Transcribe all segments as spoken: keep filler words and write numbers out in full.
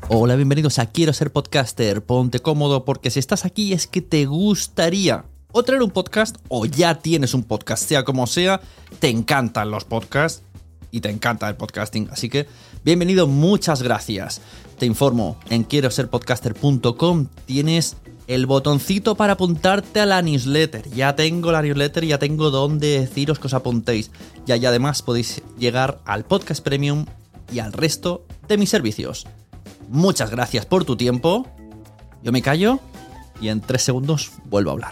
Hola, bienvenidos a Quiero Ser Podcaster. Ponte cómodo porque si estás aquí es que te gustaría o traer un podcast o ya tienes un podcast, sea como sea, te encantan los podcasts y te encanta el podcasting. Así que bienvenido, muchas gracias. Te informo, en quiero ser podcaster punto com tienes el botoncito para apuntarte a la newsletter. Ya tengo la newsletter, ya tengo donde deciros que os apuntéis. Ya y además podéis llegar al podcast premium y al resto de mis servicios. Muchas gracias por tu tiempo. Yo me callo y en tres segundos vuelvo a hablar.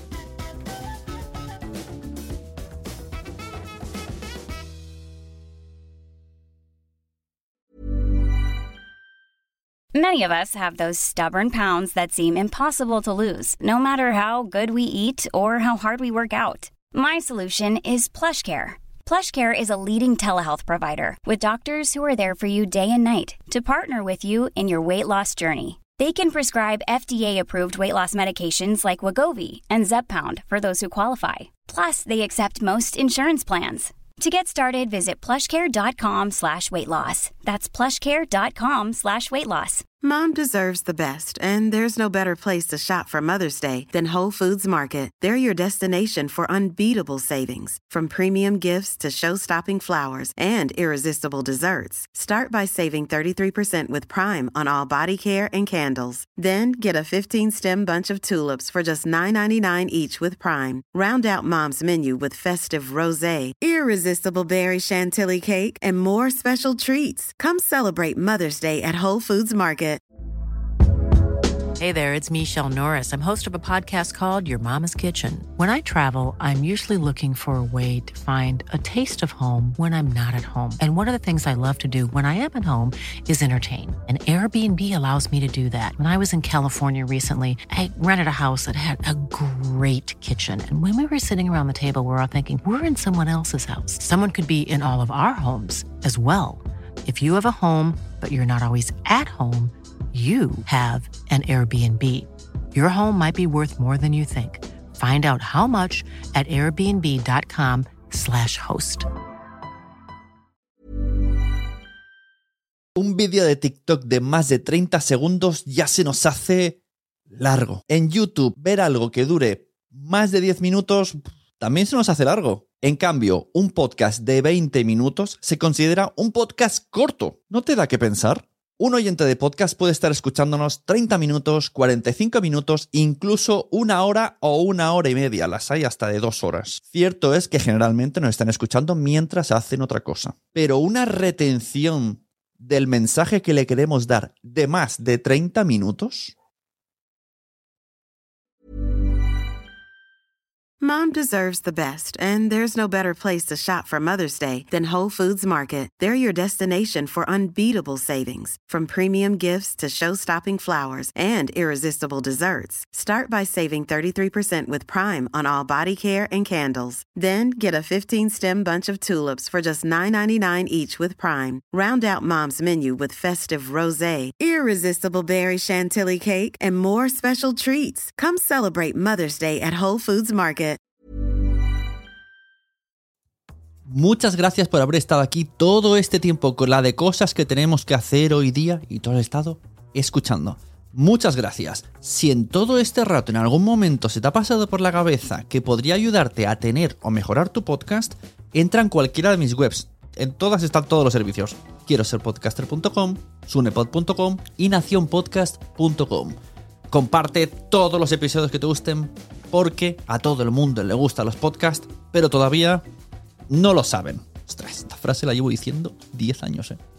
Many of us have those stubborn pounds that seem impossible to lose, no matter how good we eat or how hard we work out. My solution is PlushCare. PlushCare is a leading telehealth provider with doctors who are there for you day and night to partner with you in your weight loss journey. They can prescribe F D A-approved weight loss medications like Wegovy and Zepbound for those who qualify. Plus, they accept most insurance plans. To get started, visit plushcare.com slash weight loss. That's plushcare.com slash weight loss. Mom deserves the best, and there's no better place to shop for Mother's Day than Whole Foods Market. They're your destination for unbeatable savings, from premium gifts to show-stopping flowers and irresistible desserts. Start by saving thirty-three percent with Prime on all body care and candles. Then get a fifteen-stem bunch of tulips for just nine ninety-nine each with Prime. Round out Mom's menu with festive rosé, irresistible berry chantilly cake, and more special treats. Come celebrate Mother's Day at Whole Foods Market. Hey there, it's Michelle Norris. I'm host of a podcast called Your Mama's Kitchen. When I travel, I'm usually looking for a way to find a taste of home when I'm not at home. And one of the things I love to do when I am at home is entertain. And Airbnb allows me to do that. When I was in California recently, I rented a house that had a great kitchen. And when we were sitting around the table, we were all thinking, we're in someone else's house. Someone could be in all of our homes as well. If you have a home, but you're not always at home, you have an Airbnb. Your home might be worth more than you think. Find out how much at airbnb.com slash host. Un vídeo de TikTok de más de treinta segundos ya se nos hace largo. En YouTube, ver algo que dure más de diez minutos también se nos hace largo. En cambio, un podcast de veinte minutos se considera un podcast corto. ¿No te da que pensar? Un oyente de podcast puede estar escuchándonos treinta minutos, cuarenta y cinco minutos, incluso una hora o una hora y media. Las hay hasta de dos horas. Cierto es que generalmente nos están escuchando mientras hacen otra cosa. Pero una retención del mensaje que le queremos dar de más de treinta minutos... Mom deserves the best, and there's no better place to shop for Mother's Day than Whole Foods Market. They're your destination for unbeatable savings, from premium gifts to show-stopping flowers and irresistible desserts. Start by saving thirty-three percent with Prime on all body care and candles. Then get a fifteen-stem bunch of tulips for just nine ninety-nine each with Prime. Round out Mom's menu with festive rosé, irresistible berry chantilly cake, and more special treats. Come celebrate Mother's Day at Whole Foods Market. Muchas gracias por haber estado aquí todo este tiempo con la de cosas que tenemos que hacer hoy día y todo el estado escuchando. Muchas gracias. Si en todo este rato en algún momento se te ha pasado por la cabeza que podría ayudarte a tener o mejorar tu podcast, entra en cualquiera de mis webs. En todas están todos los servicios. quiero ser podcaster punto com, sunepod punto com y nación podcast punto com. Comparte todos los episodios que te gusten porque a todo el mundo le gustan los podcasts, pero todavía no lo saben. Ostras, esta frase la llevo diciendo diez años, ¿eh?